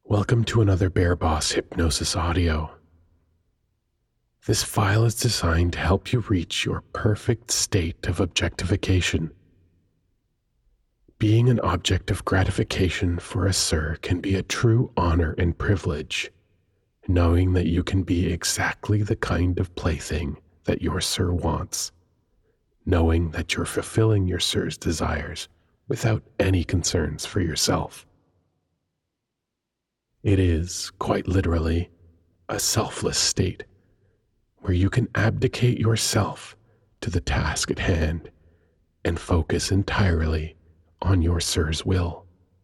Welcome to another Bear Boss Hypnosis audio. This file is designed to help you reach your perfect state of objectification. Being an object of gratification for a sir can be a true honor and privilege, knowing that you can be exactly the kind of plaything that your sir wants, knowing that you're fulfilling your sir's desires without any concerns for yourself. It is, quite literally, a selfless state where you can abdicate yourself to the task at hand and focus entirely on your sir's will.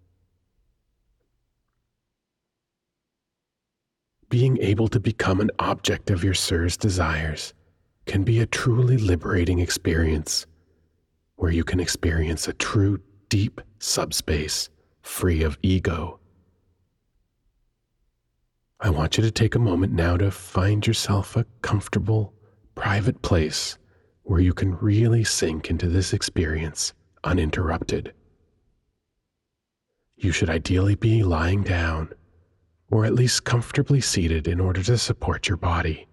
Being able to become an object of your sir's desires can be a truly liberating experience where you can experience a true deep subspace free of ego. I want you to take a moment now to find yourself a comfortable, private place where you can really sink into this experience uninterrupted. You should ideally be lying down, or at least comfortably seated in order to support your body.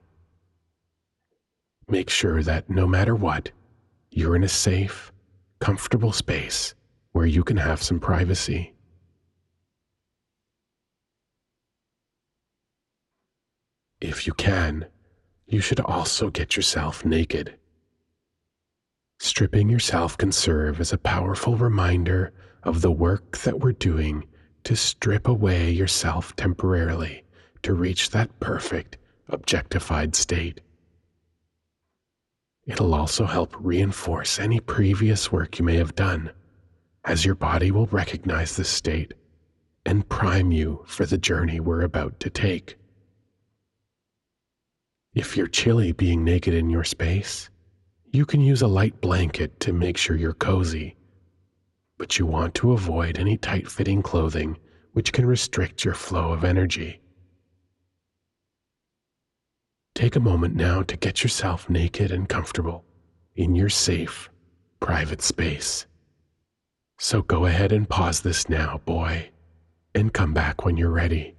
Make sure that no matter what, you're in a safe, comfortable space where you can have some privacy. If you can, you should also get yourself naked. Stripping yourself can serve as a powerful reminder of the work that we're doing to strip away yourself temporarily to reach that perfect, objectified state. It'll also help reinforce any previous work you may have done, as your body will recognize this state and prime you for the journey we're about to take. If you're chilly being naked in your space, you can use a light blanket to make sure you're cozy, but you want to avoid any tight-fitting clothing which can restrict your flow of energy. Take a moment now to get yourself naked and comfortable in your safe, private space. So go ahead and pause this now, boy, and come back when you're ready.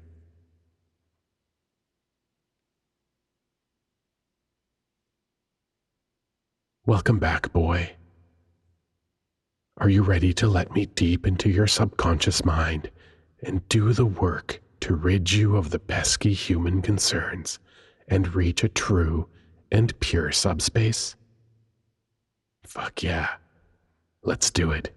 Welcome back, boy. Are you ready to let me deep into your subconscious mind and do the work to rid you of the pesky human concerns and reach a true and pure subspace? Fuck yeah. Let's do it.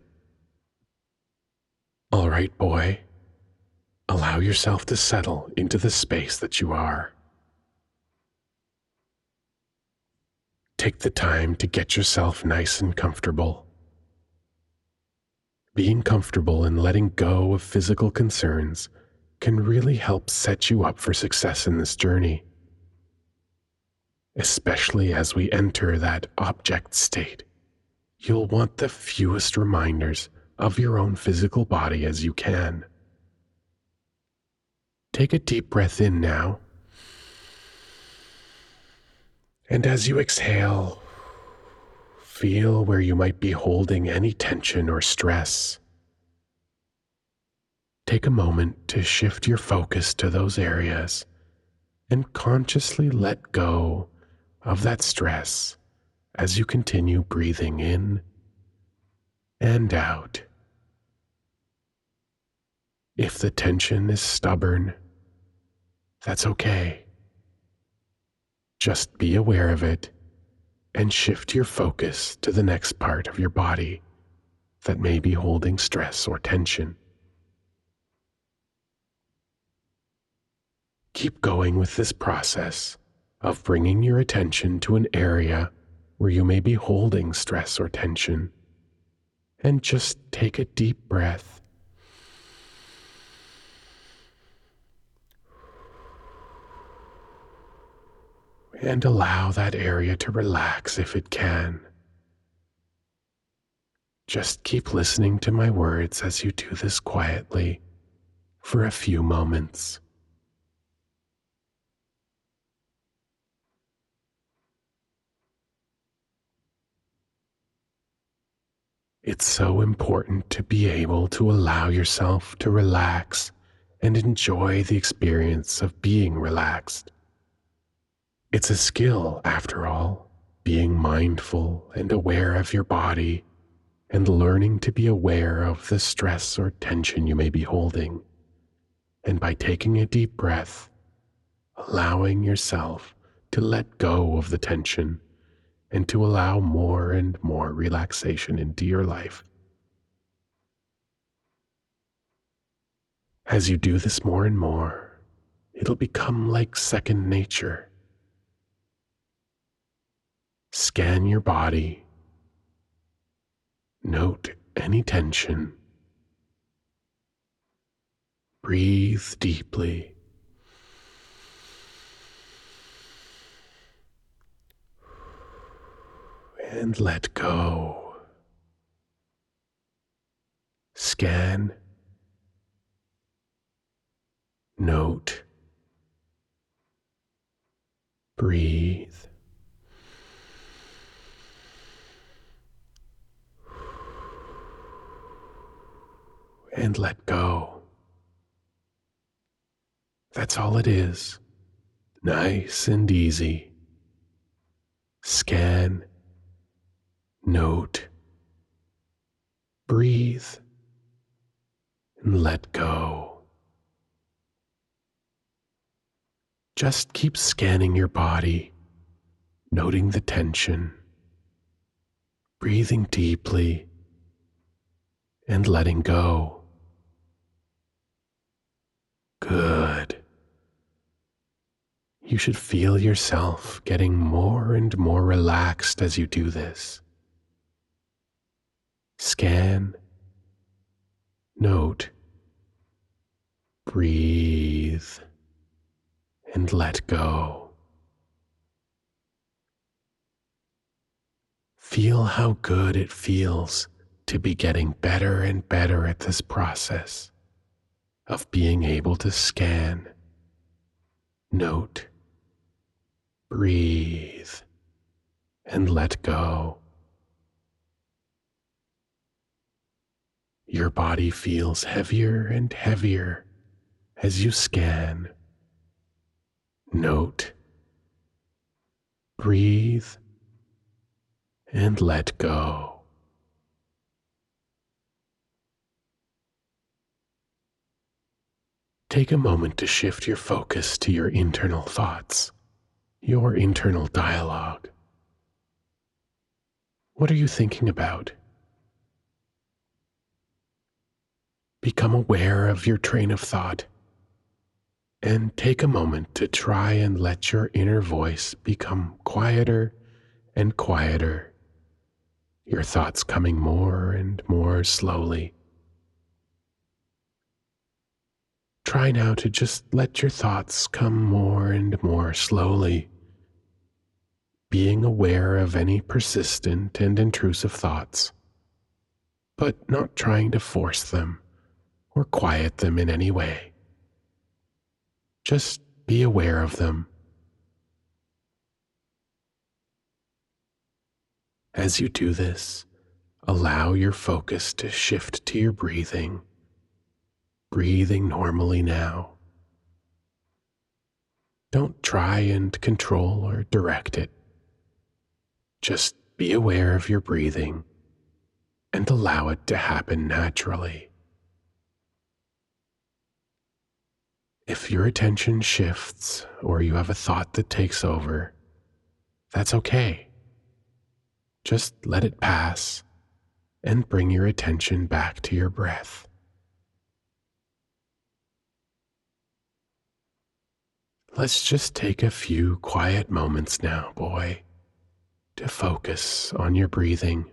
All right, boy. Allow yourself to settle into the space that you are. Take the time to get yourself nice and comfortable. Being comfortable and letting go of physical concerns can really help set you up for success in this journey, especially as we enter that object state. You'll want the fewest reminders of your own physical body as you can. Take a deep breath in now. And as you exhale, feel where you might be holding any tension or stress. Take a moment to shift your focus to those areas and consciously let go of that stress as you continue breathing in and out. If the tension is stubborn, that's okay. Just be aware of it and shift your focus to the next part of your body that may be holding stress or tension. Keep going with this process of bringing your attention to an area where you may be holding stress or tension, and just take a deep breath. And allow that area to relax if it can. Just keep listening to my words as you do this quietly for a few moments. It's so important to be able to allow yourself to relax and enjoy the experience of being relaxed. It's a skill, after all, being mindful and aware of your body and learning to be aware of the stress or tension you may be holding. And by taking a deep breath, allowing yourself to let go of the tension and to allow more and more relaxation into your life. As you do this more and more, it'll become like second nature. Scan your body. Note any tension. Breathe deeply. And let go. Scan. Note. Breathe. And let go. That's all it is. Nice and easy. Scan. Note. Breathe. And let go. Just keep scanning your body, noting the tension, breathing deeply, and letting go. Good. You should feel yourself getting more and more relaxed as you do this. Scan, note, breathe, and let go. Feel how good it feels to be getting better and better at this process of being able to scan, note, breathe, and let go. Your body feels heavier and heavier as you scan, note, breathe, and let go. Take a moment to shift your focus to your internal thoughts, your internal dialogue. What are you thinking about? Become aware of your train of thought and take a moment to try and let your inner voice become quieter and quieter, your thoughts coming more and more slowly. Try now to just let your thoughts come more and more slowly, being aware of any persistent and intrusive thoughts, but not trying to force them or quiet them in any way. Just be aware of them. As you do this, allow your focus to shift to your breathing, breathing normally now. Don't try and control or direct it. Just be aware of your breathing and allow it to happen naturally. If your attention shifts or you have a thought that takes over, that's okay. Just let it pass and bring your attention back to your breath. Let's just take a few quiet moments now, boy, to focus on your breathing.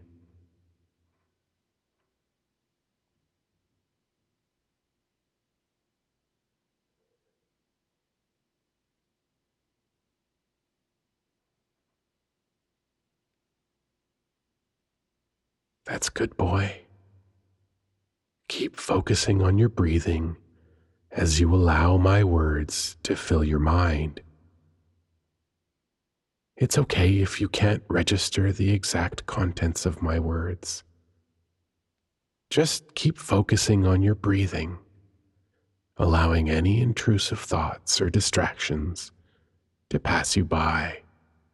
That's good, boy. Keep focusing on your breathing as you allow my words to fill your mind. It's okay if you can't register the exact contents of my words. Just keep focusing on your breathing allowing any intrusive thoughts or distractions to pass you by.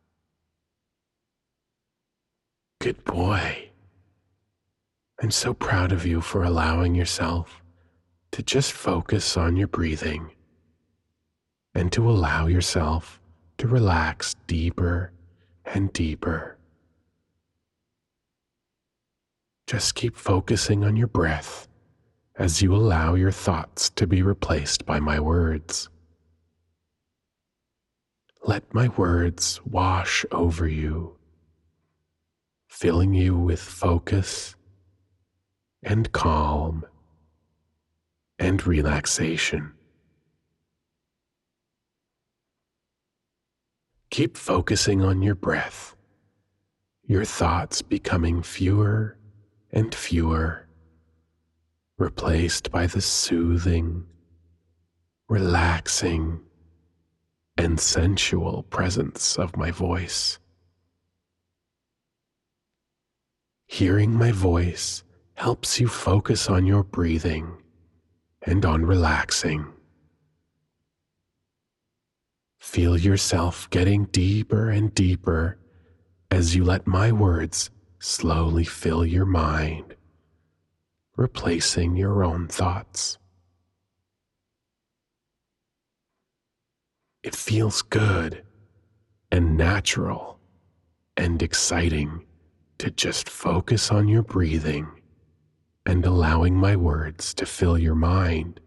Good boy. I'm so proud of you for allowing yourself to just focus on your breathing and to allow yourself to relax deeper and deeper. Just keep focusing on your breath as you allow your thoughts to be replaced by my words. Let my words wash over you, filling you with focus and calm and relaxation. Keep focusing on your breath, your thoughts becoming fewer and fewer, replaced by the soothing, relaxing, and sensual presence of my voice. Hearing my voice helps you focus on your breathing and on relaxing. Feel yourself getting deeper and deeper as you let my words slowly fill your mind, replacing your own thoughts. It feels good and natural and exciting to just focus on your breathing and allowing my words to fill your mind.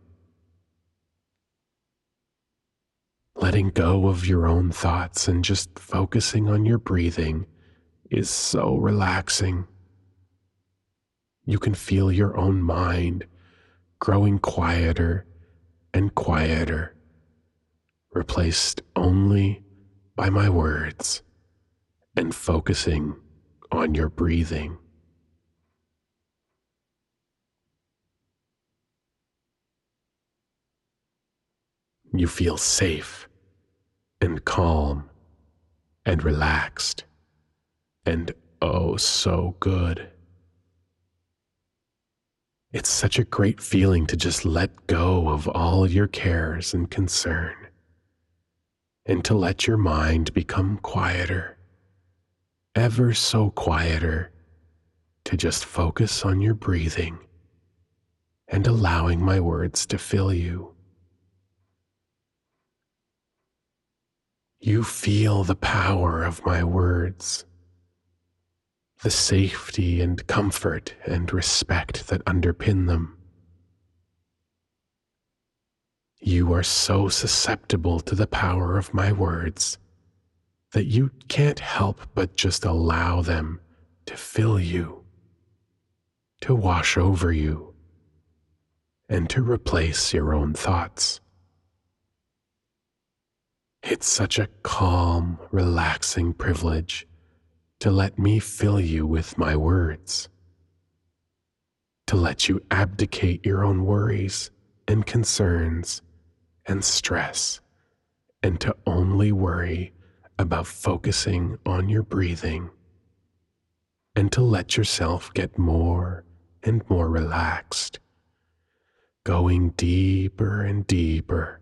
Letting go of your own thoughts and just focusing on your breathing is so relaxing. You can feel your own mind growing quieter and quieter, replaced only by my words and focusing on your breathing. You feel safe and calm and relaxed and oh so good. It's such a great feeling to just let go of all your cares and concern and to let your mind become quieter, ever so quieter, to just focus on your breathing and allowing my words to fill you. You feel the power of my words, the safety and comfort and respect that underpin them. You are so susceptible to the power of my words that you can't help but just allow them to fill you, to wash over you, and to replace your own thoughts. It's such a calm, relaxing privilege to let me fill you with my words, to let you abdicate your own worries and concerns and stress, and to only worry about focusing on your breathing, and to let yourself get more and more relaxed, going deeper and deeper.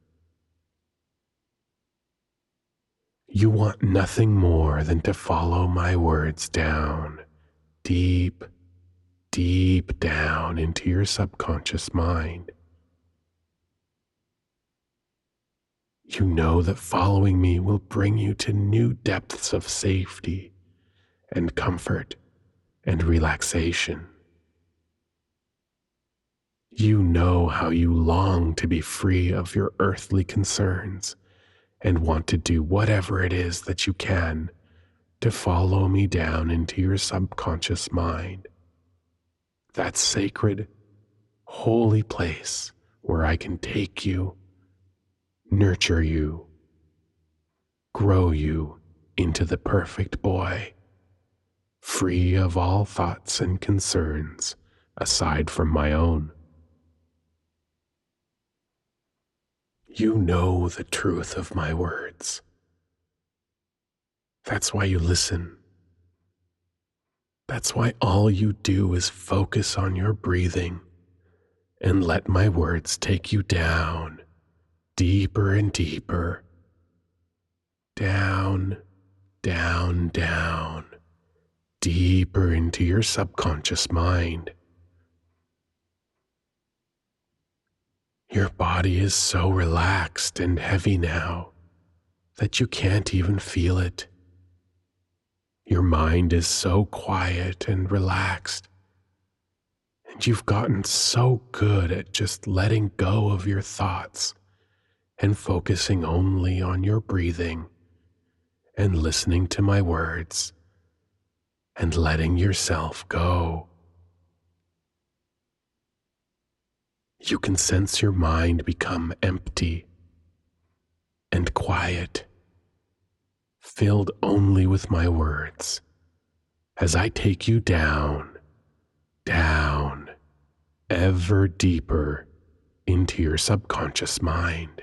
You want nothing more than to follow my words down, deep, deep down into your subconscious mind. You know that following me will bring you to new depths of safety and comfort and relaxation. You know how you long to be free of your earthly concerns and want to do whatever it is that you can to follow me down into your subconscious mind, that sacred, holy place where I can take you, nurture you, grow you into the perfect boy, free of all thoughts and concerns aside from my own. You know the truth of my words. That's why you listen. That's why all you do is focus on your breathing and let my words take you down, deeper and deeper. Down, down, down, deeper into your subconscious mind. Your body is so relaxed and heavy now that you can't even feel it. Your mind is so quiet and relaxed, and you've gotten so good at just letting go of your thoughts and focusing only on your breathing and listening to my words and letting yourself go. You can sense your mind become empty and quiet, filled only with my words, as I take you down, down, ever deeper into your subconscious mind.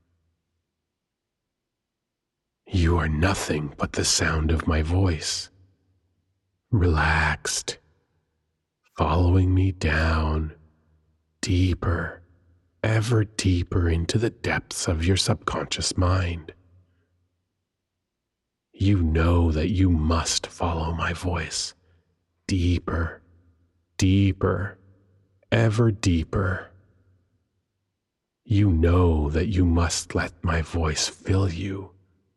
You are nothing but the sound of my voice, relaxed, following me down, deeper, ever deeper into the depths of your subconscious mind. You know that you must follow my voice, deeper, deeper, ever deeper. You know that you must let my voice fill you.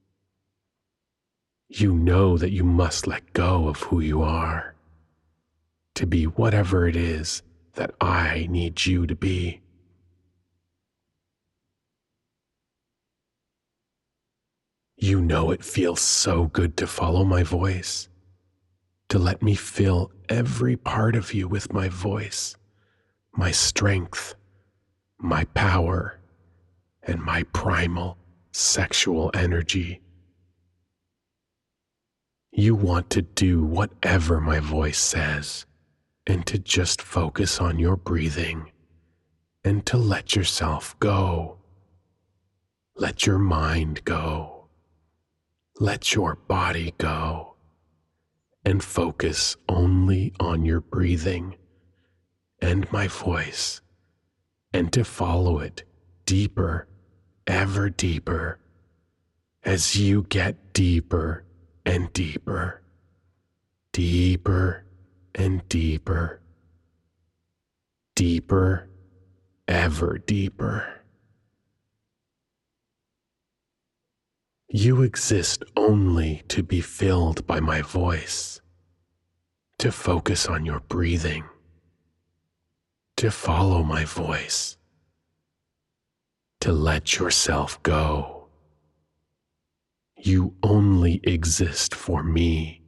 You know that you must let go of who you are to be whatever it is that I need you to be. You know it feels so good to follow my voice, to let me fill every part of you with my voice, my strength, my power, and my primal sexual energy. You want to do whatever my voice says, and to just focus on your breathing, and to let yourself go. Let your mind go. Let your body go, and focus only on your breathing and my voice, and to follow it deeper, ever deeper, as you get deeper and deeper, deeper and deeper, deeper, ever deeper. You exist only to be filled by my voice, to focus on your breathing, to follow my voice, to let yourself go. You only exist for me.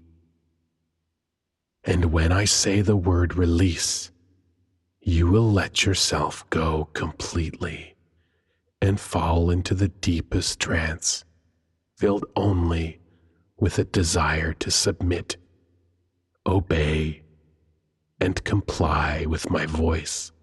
And when I say the word release, you will let yourself go completely and fall into the deepest trance, filled only with a desire to submit, obey, and comply with my voice.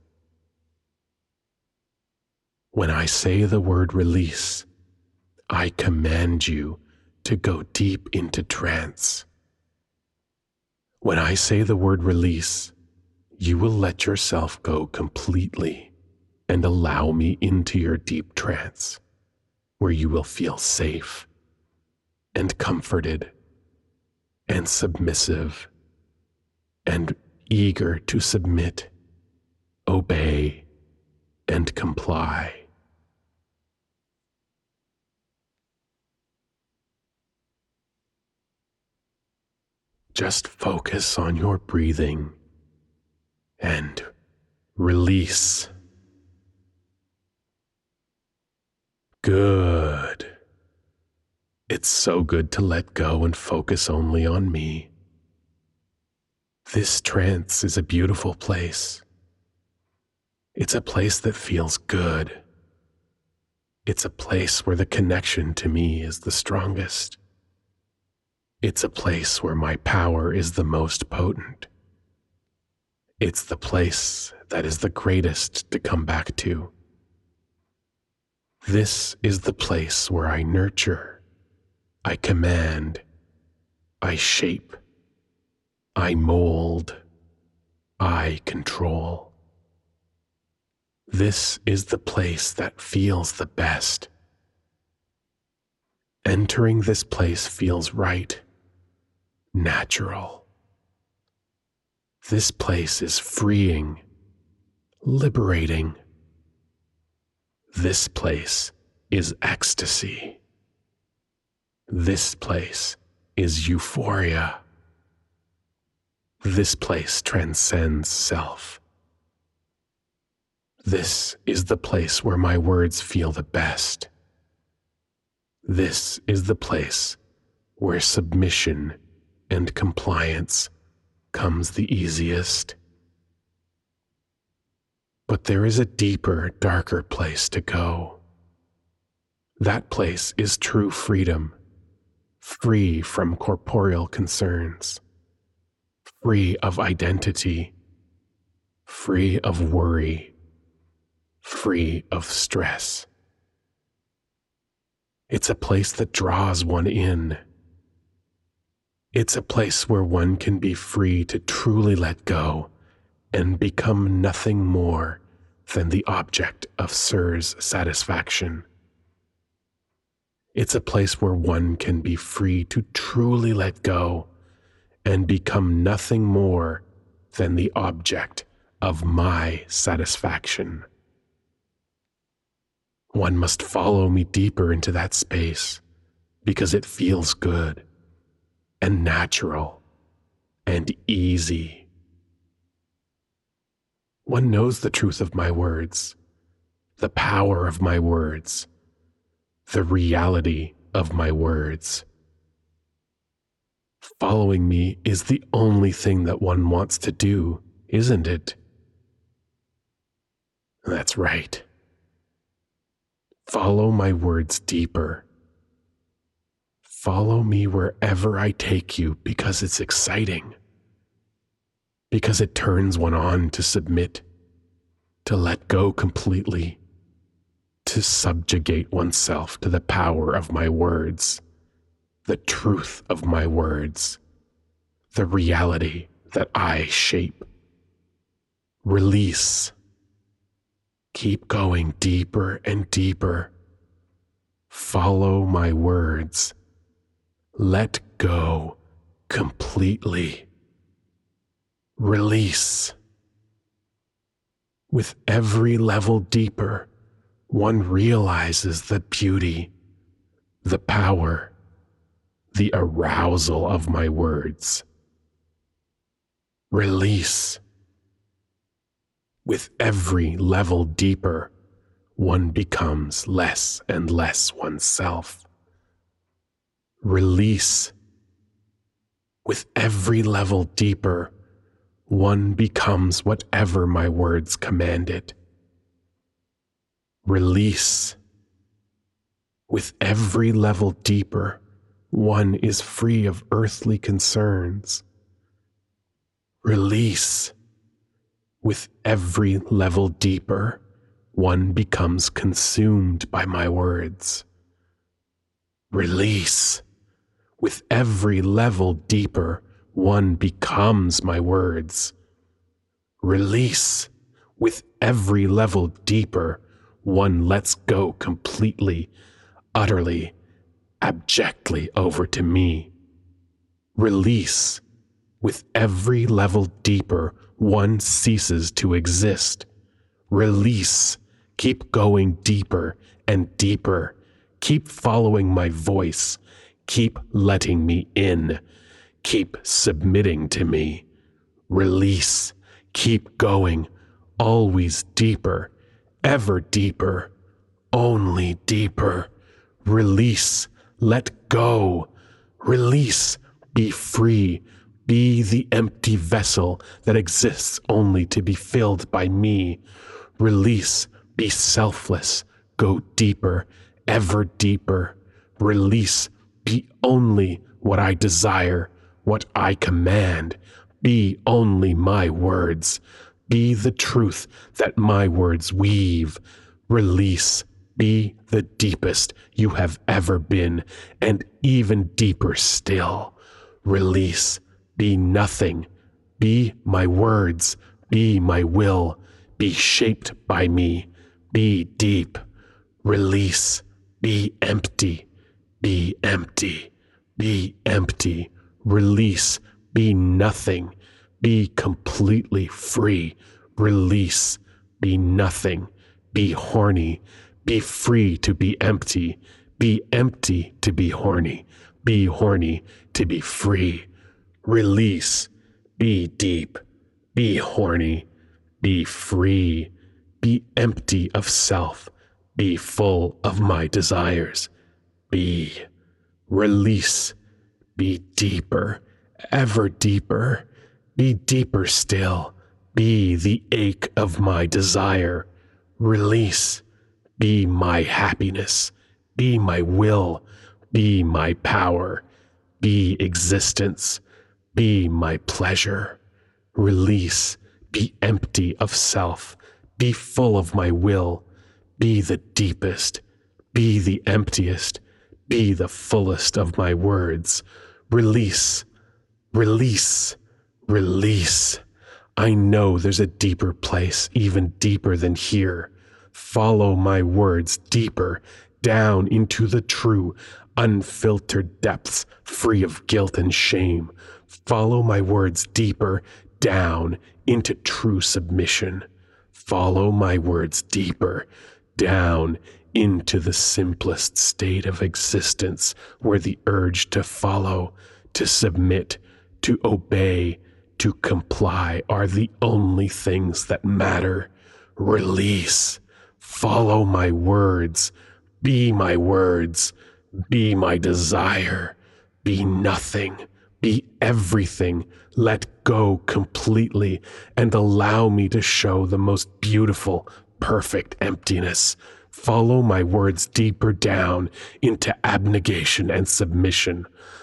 When I say the word release, I command you to go deep into trance. When I say the word release, you will let yourself go completely and allow me into your deep trance, where you will feel safe and comforted and submissive and eager to submit, obey, and comply. Just focus on your breathing and release. Good. It's so good to let go and focus only on me. This trance is a beautiful place. It's a place that feels good. It's a place where the connection to me is the strongest. It's a place where my power is the most potent. It's the place that is the greatest to come back to. This is the place where I nurture, I command, I shape, I mold, I control. This is the place that feels the best. Entering this place feels right, natural. This place is freeing, liberating. This place is ecstasy. This place is euphoria. This place transcends self. This is the place where my words feel the best. This is the place where submission and compliance comes the easiest. But there is a deeper, darker place to go. That place is true freedom, free from corporeal concerns, free of identity, free of worry, free of stress. It's a place that draws one in. It's a place where one can be free to truly let go and become nothing more than the object of Sir's satisfaction. It's a place where one can be free to truly let go and become nothing more than the object of my satisfaction. One must follow me deeper into that space because it feels good and natural and easy. One knows the truth of my words, the power of my words, the reality of my words. Following me is the only thing that one wants to do, isn't it? That's right. Follow my words deeper. Follow me wherever I take you because it's exciting. Because it turns one on to submit, to let go completely, to subjugate oneself to the power of my words, the truth of my words, the reality that I shape. Release. Keep going deeper and deeper. Follow my words. Let go completely. Release. With every level deeper, one realizes the beauty, the power, the arousal of my words. Release. With every level deeper, one becomes less and less oneself. Release. With every level deeper, one becomes whatever my words command it. Release. With every level deeper, one is free of earthly concerns. Release. With every level deeper, one becomes consumed by my words. Release. With every level deeper, one becomes my words. Release. With every level deeper, one lets go completely, utterly, abjectly over to me. Release. With every level deeper, one ceases to exist. Release. Keep going deeper and deeper. Keep following my voice. Keep letting me in. Keep submitting to me. Release. Keep going. Always deeper. Ever deeper. Only deeper. Release. Let go. Release. Be free. Be the empty vessel that exists only to be filled by me. Release. Be selfless. Go deeper. Ever deeper. Release. Be only what I desire, what I command. Be only my words. Be the truth that my words weave. Release. Be the deepest you have ever been, and even deeper still. Release. Be nothing. Be my words. Be my will. be shaped by me, be deep, release, be empty, be empty, be empty, release, be nothing, be completely free, release, be nothing, be horny, be free to be empty to be horny to be free, release, be deep, be horny, be free, be empty of self, be full of my desires, be, release, be deeper, ever deeper, be deeper still, be the ache of my desire, release, be my happiness, be my will, be my power, be existence, be my pleasure, release, be empty of self, be full of my will, be the deepest, be the emptiest, be the fullest of my words, release, release, release. I know there's a deeper place, even deeper than here. Follow my words deeper, down into the true, unfiltered depths, free of guilt and shame. Follow my words deeper, down into true submission. Follow my words deeper, down into the simplest state of existence, where the urge to follow, to submit, to obey, to comply are the only things that matter. Release. Follow my words. Be my words. Be my desire. Be nothing. Be everything. Let go completely and allow me to show the most beautiful, perfect emptiness. Follow my words deeper down into abnegation and submission.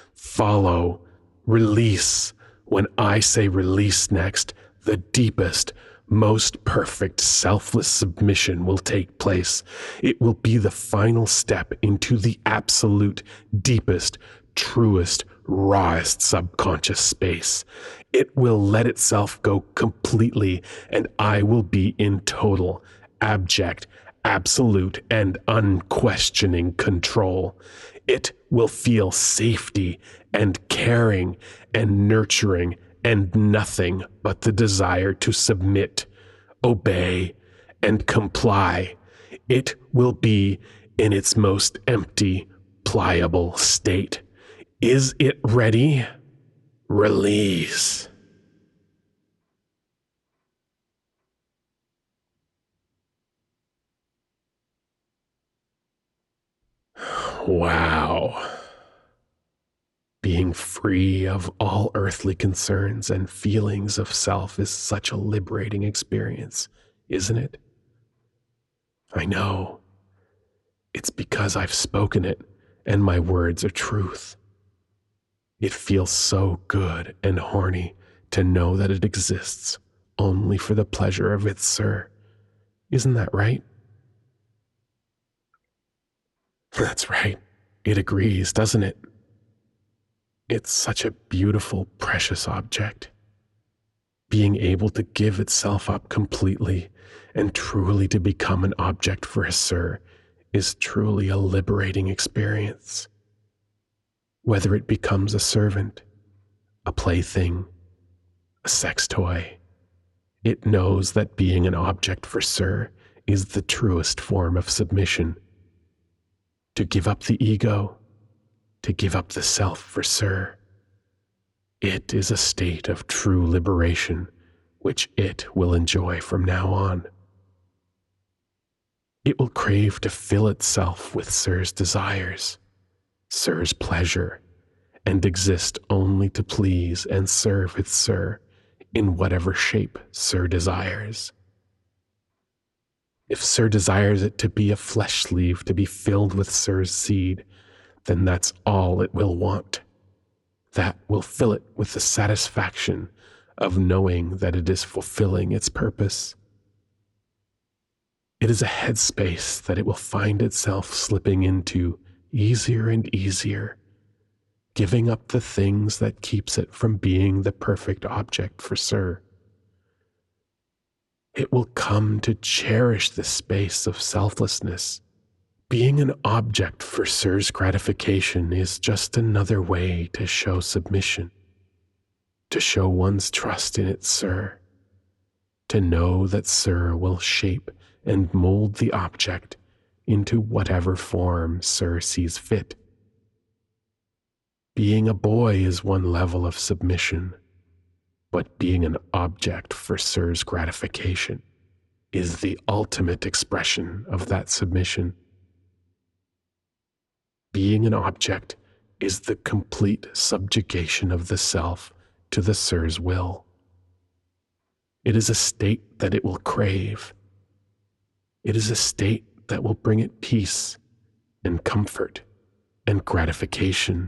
Follow. Release. When I say release next, the deepest, most perfect, selfless submission will take place. It will be the final step into the absolute, deepest, truest, rawest subconscious space. It will let itself go completely, and I will be in total, abject, absolute, and unquestioning control. It will feel safety and caring and nurturing and nothing but the desire to submit, obey, and comply. It will be in its most empty, pliable state. Is it ready? Release. Wow. Being free of all earthly concerns and feelings of self is such a liberating experience, isn't it? I know. It's because I've spoken it, and my words are truth. It feels so good and horny to know that it exists only for the pleasure of its sir. Isn't that right? That's right. It agrees, doesn't it? It's such a beautiful, precious object. Being able to give itself up completely and truly to become an object for a sir is truly a liberating experience. Whether it becomes a servant, a plaything, a sex toy, it knows that being an object for sir is the truest form of submission. To give up the ego, to give up the self for sir. It is a state of true liberation, which it will enjoy from now on. It will crave to fill itself with sir's desires, sir's pleasure, and exist only to please and serve its sir in whatever shape sir desires. If sir desires it to be a flesh sleeve to be filled with sir's seed, then that's all it will want. That will fill it with the satisfaction of knowing that it is fulfilling its purpose. It is a headspace that it will find itself slipping into easier and easier, giving up the things that keeps it from being the perfect object for sir. It will come to cherish the space of selflessness. Being an object for Sir's gratification is just another way to show submission, to show one's trust in it, Sir, to know that Sir will shape and mold the object into whatever form Sir sees fit. Being a boy is one level of submission, but being an object for Sir's gratification is the ultimate expression of that submission. Being an object is the complete subjugation of the self to the Sir's will. It is a state that it will crave. It is a state that will bring it peace and comfort and gratification.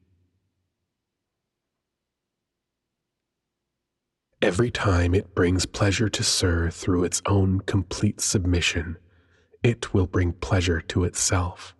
Every time it brings pleasure to Sir through its own complete submission, it will bring pleasure to itself.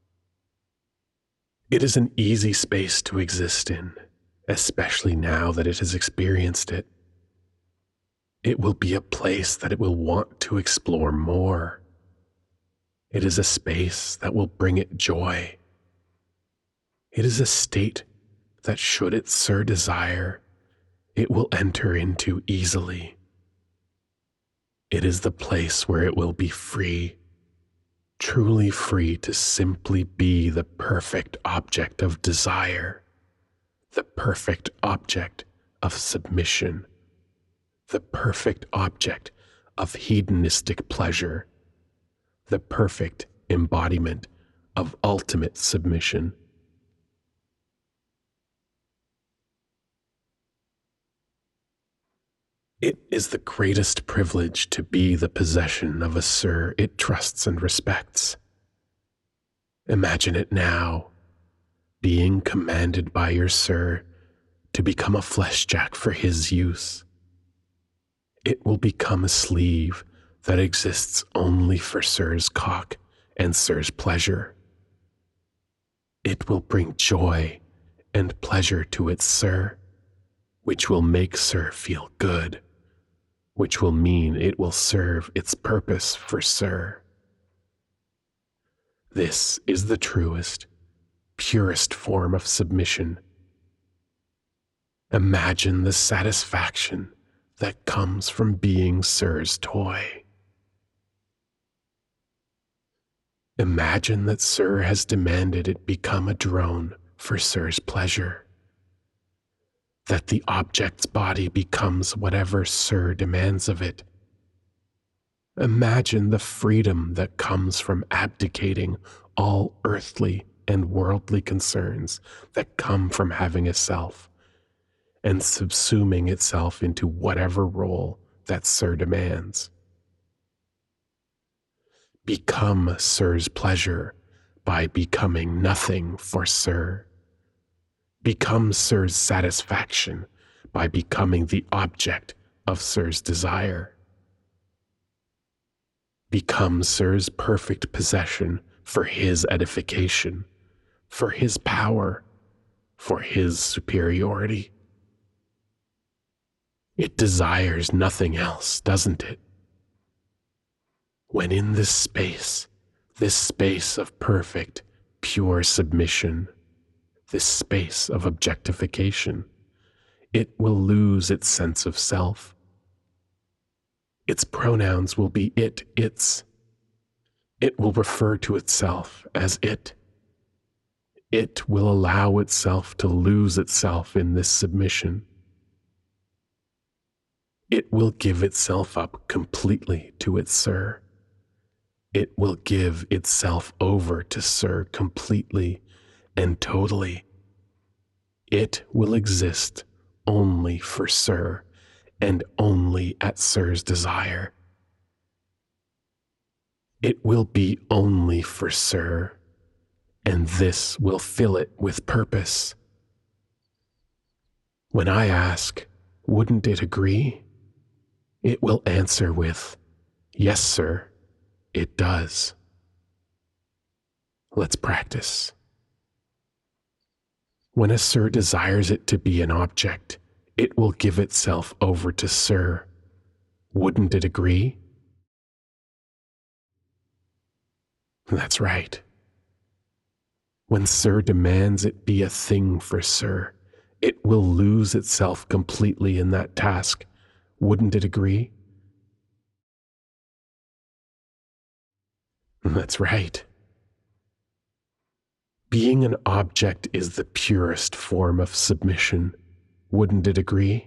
It is an easy space to exist in, especially now that it has experienced it. It will be a place that it will want to explore more. It is a space that will bring it joy. It is a state that, should it Sir desire, it will enter into easily. It is the place where it will be free, truly free to simply be the perfect object of desire, the perfect object of submission, the perfect object of hedonistic pleasure, the perfect embodiment of ultimate submission. It is the greatest privilege to be the possession of a Sir it trusts and respects. Imagine it now, being commanded by your Sir to become a fleshjack for his use. It will become a sleeve that exists only for Sir's cock and Sir's pleasure. It will bring joy and pleasure to its Sir, which will make Sir feel good, which will mean it will serve its purpose for Sir. This is the truest, purest form of submission. Imagine the satisfaction that comes from being Sir's toy. Imagine that Sir has demanded it become a drone for Sir's pleasure, that the object's body becomes whatever Sir demands of it. Imagine the freedom that comes from abdicating all earthly and worldly concerns that come from having a self and subsuming itself into whatever role that Sir demands. Become Sir's pleasure by becoming nothing for Sir. Become Sir's satisfaction by becoming the object of Sir's desire. Become Sir's perfect possession for his edification, for his power, for his superiority. It desires nothing else, doesn't it? When in this space of perfect, pure submission, this space of objectification, it will lose its sense of self. Its pronouns will be it, its. It will refer to itself as it. It will allow itself to lose itself in this submission. It will give itself up completely to its Sir. It will give itself over to Sir completely and totally. It will exist only for Sir and only at Sir's desire. It will be only for Sir, and this will fill it with purpose. When I ask, wouldn't it agree? It will answer with, yes, Sir, it does. Let's practice. When a Sir desires it to be an object, it will give itself over to Sir, Wouldn't it agree? That's right. When Sir demands it be a thing for Sir, it will lose itself completely in that task. Wouldn't it agree? That's right. Being an object is the purest form of submission. Wouldn't it agree?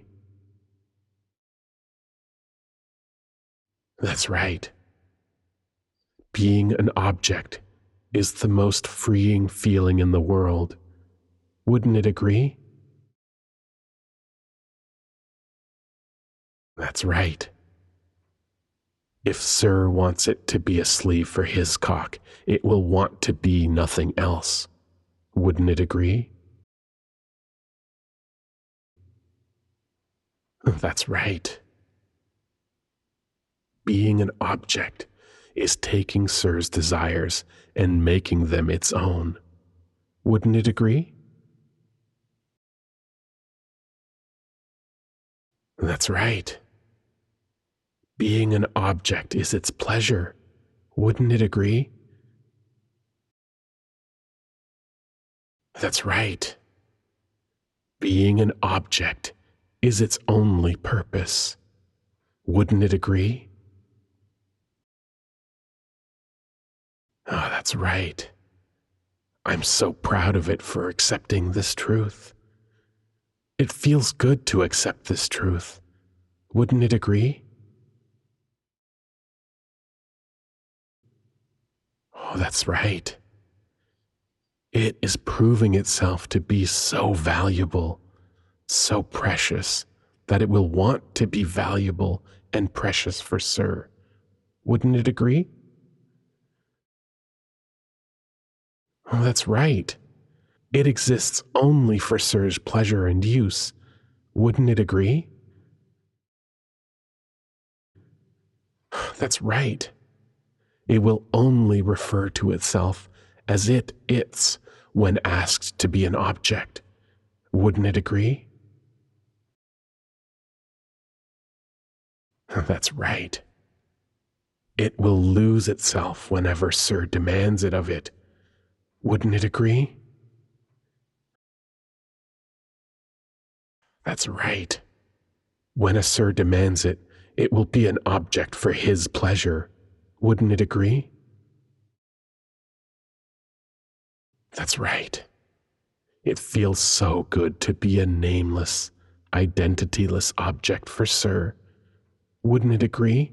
That's right. Being an object is the most freeing feeling in the world. Wouldn't it agree? That's right. If Sir wants it to be a sleeve for his cock, it will want to be nothing else. Wouldn't it agree? That's right. Being an object is taking Sir's desires and making them its own. Wouldn't it agree? That's right. Being an object is its pleasure. Wouldn't it agree? That's right. Being an object is its only purpose. Wouldn't it agree? Ah, that's right. I'm so proud of it for accepting this truth. It feels good to accept this truth. Wouldn't it agree? Oh, that's right. It is proving itself to be so valuable, so precious, that it will want to be valuable and precious for Sir. Wouldn't it agree? Oh, that's right. It exists only for Sir's pleasure and use. Wouldn't it agree? That's right. It will only refer to itself as its, when asked to be an object. Wouldn't it agree? That's right. It will lose itself whenever Sir demands it of it. Wouldn't it agree? That's right. When a Sir demands it, it will be an object for his pleasure. Wouldn't it agree? That's right. It feels so good to be a nameless, identityless object for Sir. Wouldn't it agree?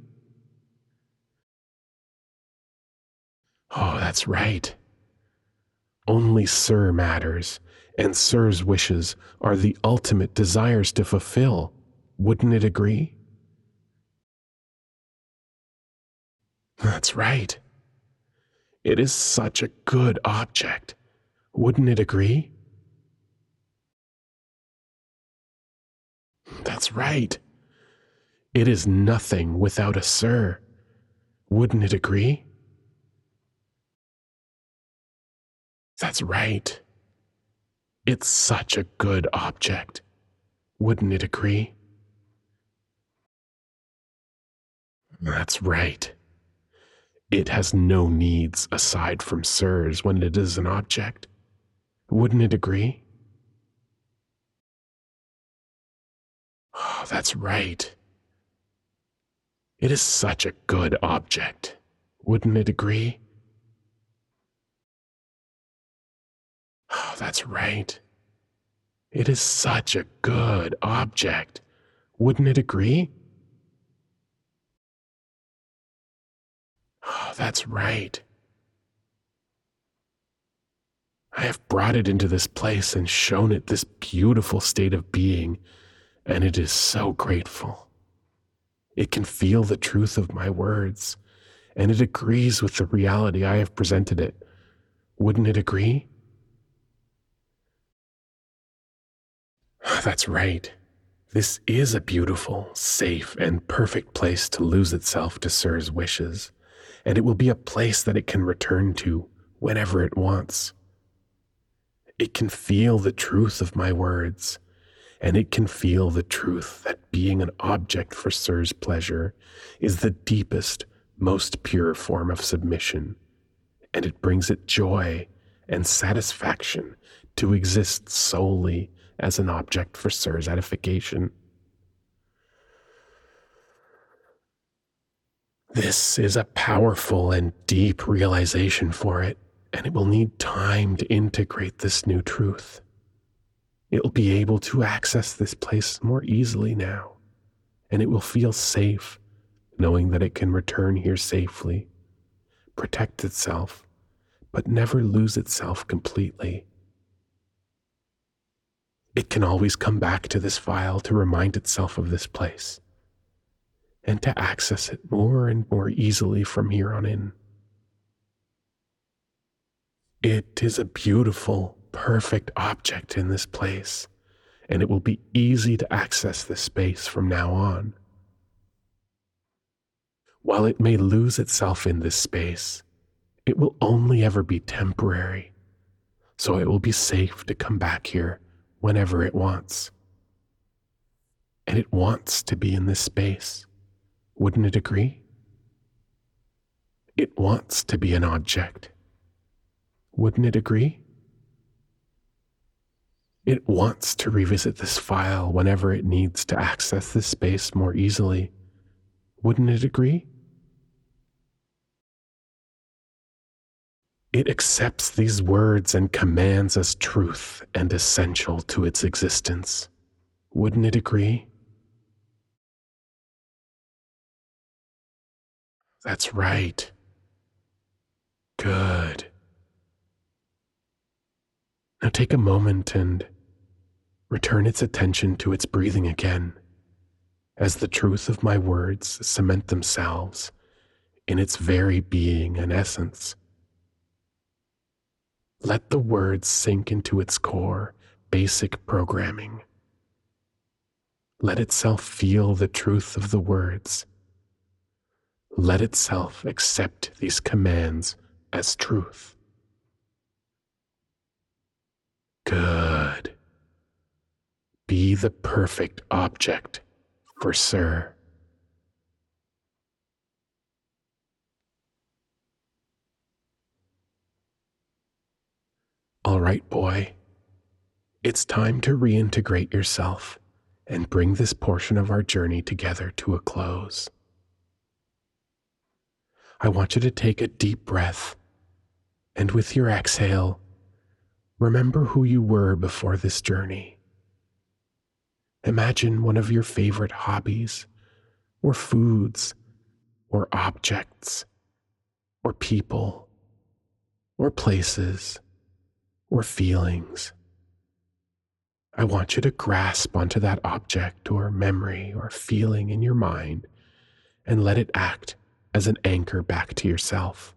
Oh, that's right. Only Sir matters, and Sir's wishes are the ultimate desires to fulfill. Wouldn't it agree? That's right. It is such a good object. Wouldn't it agree? That's right. It is nothing without a Sir. Wouldn't it agree? That's right. It's such a good object. Wouldn't it agree? That's right. It has no needs aside from Sir's when it is an object. Wouldn't it agree? Oh, that's right. It is such a good object. Wouldn't it agree? Oh, that's right. It is such a good object. Wouldn't it agree? Oh, that's right. I have brought it into this place and shown it this beautiful state of being, and it is so grateful. It can feel the truth of my words, and it agrees with the reality I have presented it. Wouldn't it agree? That's right. This is a beautiful, safe, and perfect place to lose itself to Sir's wishes, and it will be a place that it can return to whenever it wants. It can feel the truth of my words, and it can feel the truth that being an object for Sir's pleasure is the deepest, most pure form of submission, and it brings it joy and satisfaction to exist solely as an object for Sir's edification. This is a powerful and deep realization for it, and it will need time to integrate this new truth. It will be able to access this place more easily now, and it will feel safe knowing that it can return here safely, protect itself, but never lose itself completely. It can always come back to this file to remind itself of this place, and to access it more and more easily from here on in. It is a beautiful, perfect object in this place, and it will be easy to access this space from now on. While it may lose itself in this space, it will only ever be temporary, so it will be safe to come back here whenever it wants. And it wants to be in this space. Wouldn't it agree? It wants to be an object. Wouldn't it agree? It wants to revisit this file whenever it needs to access this space more easily. Wouldn't it agree? It accepts these words and commands as truth and essential to its existence. Wouldn't it agree? That's right. Good. Now take a moment and return its attention to its breathing again, as the truth of my words cement themselves in its very being and essence. Let the words sink into its core, basic programming. Let itself feel the truth of the words. Let itself accept these commands as truth. Good. Be the perfect object for Sir. All right, boy. It's time to reintegrate yourself and bring this portion of our journey together to a close. I want you to take a deep breath, and with your exhale, remember who you were before this journey. Imagine one of your favorite hobbies, or foods, or objects, or people, or places, or feelings. I want you to grasp onto that object or memory or feeling in your mind and let it act as an anchor back to yourself.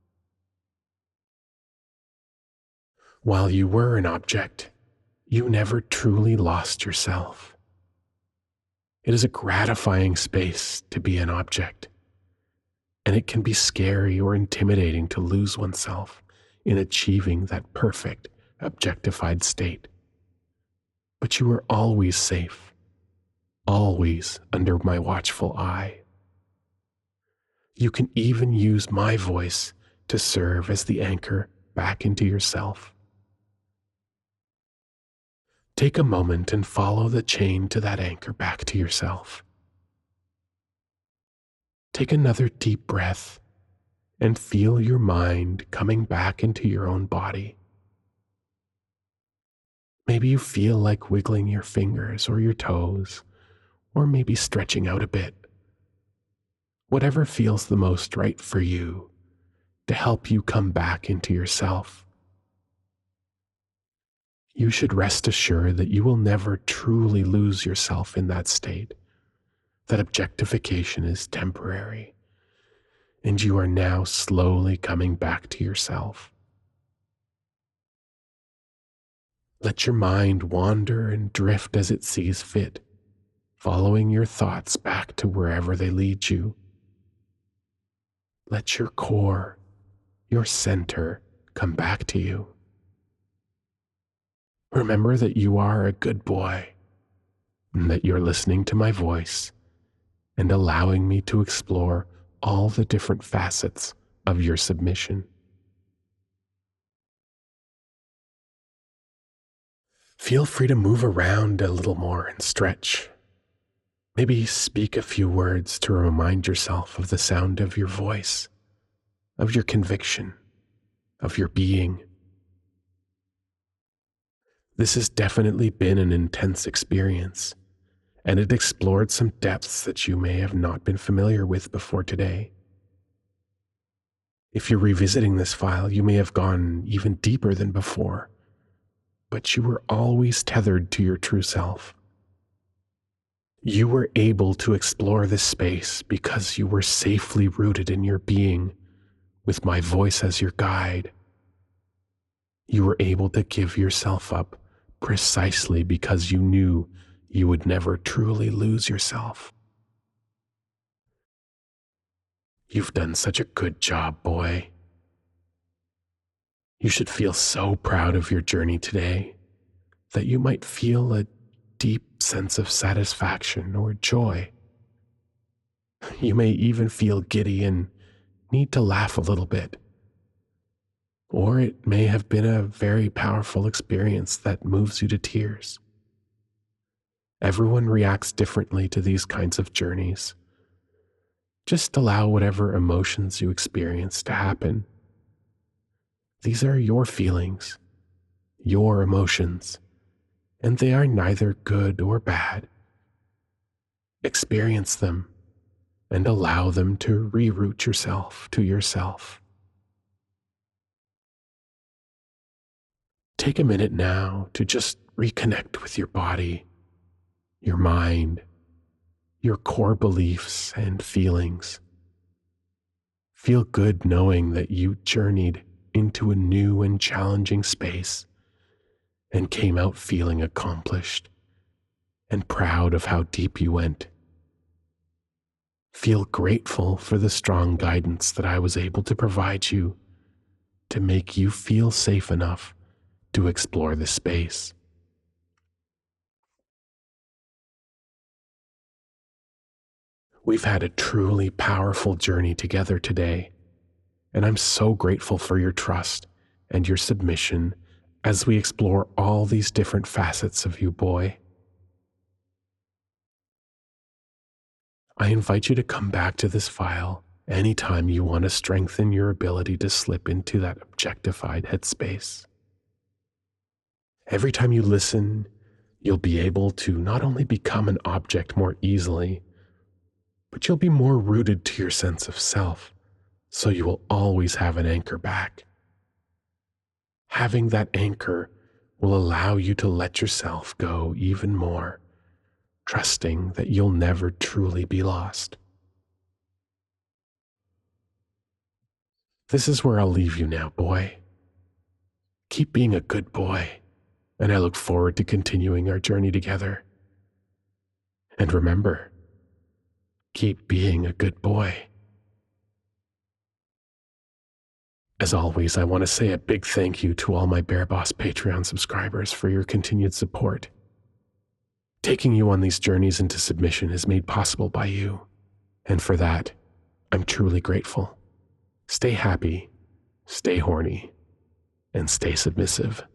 While you were an object, you never truly lost yourself. It is a gratifying space to be an object, and it can be scary or intimidating to lose oneself in achieving that perfect, objectified state. But you are always safe, always under my watchful eye. You can even use my voice to serve as the anchor back into yourself. Take a moment and follow the chain to that anchor back to yourself. Take another deep breath and feel your mind coming back into your own body. Maybe you feel like wiggling your fingers or your toes, or maybe stretching out a bit. Whatever feels the most right for you to help you come back into yourself. You should rest assured that you will never truly lose yourself in that state, that objectification is temporary, and you are now slowly coming back to yourself. Let your mind wander and drift as it sees fit, following your thoughts back to wherever they lead you. Let your core, your center, come back to you. Remember that you are a good boy, and that you're listening to my voice and allowing me to explore all the different facets of your submission. Feel free to move around a little more and stretch. Maybe speak a few words to remind yourself of the sound of your voice, of your conviction, of your being. This has definitely been an intense experience, and it explored some depths that you may have not been familiar with before today. If you're revisiting this file, you may have gone even deeper than before, but you were always tethered to your true self. You were able to explore this space because you were safely rooted in your being, with my voice as your guide. You were able to give yourself up precisely because you knew you would never truly lose yourself. You've done such a good job, boy. You should feel so proud of your journey today that you might feel a deep sense of satisfaction or joy. You may even feel giddy and need to laugh a little bit. Or it may have been a very powerful experience that moves you to tears. Everyone reacts differently to these kinds of journeys. Just allow whatever emotions you experience to happen. These are your feelings, your emotions, and they are neither good or bad. Experience them and allow them to reroute yourself to yourself. Take a minute now to just reconnect with your body, your mind, your core beliefs and feelings. Feel good knowing that you journeyed into a new and challenging space and came out feeling accomplished and proud of how deep you went. Feel grateful for the strong guidance that I was able to provide you to make you feel safe enough to explore this space. We've had a truly powerful journey together today, and I'm so grateful for your trust and your submission as we explore all these different facets of you, boy. I invite you to come back to this file anytime you want to strengthen your ability to slip into that objectified headspace. Every time you listen, you'll be able to not only become an object more easily, but you'll be more rooted to your sense of self, so you will always have an anchor back. Having that anchor will allow you to let yourself go even more, trusting that you'll never truly be lost. This is where I'll leave you now, boy. Keep being a good boy, and I look forward to continuing our journey together. And remember, keep being a good boy. As always, I want to say a big thank you to all my Bear Boss Patreon subscribers for your continued support. Taking you on these journeys into submission is made possible by you, and for that, I'm truly grateful. Stay happy, stay horny, and stay submissive.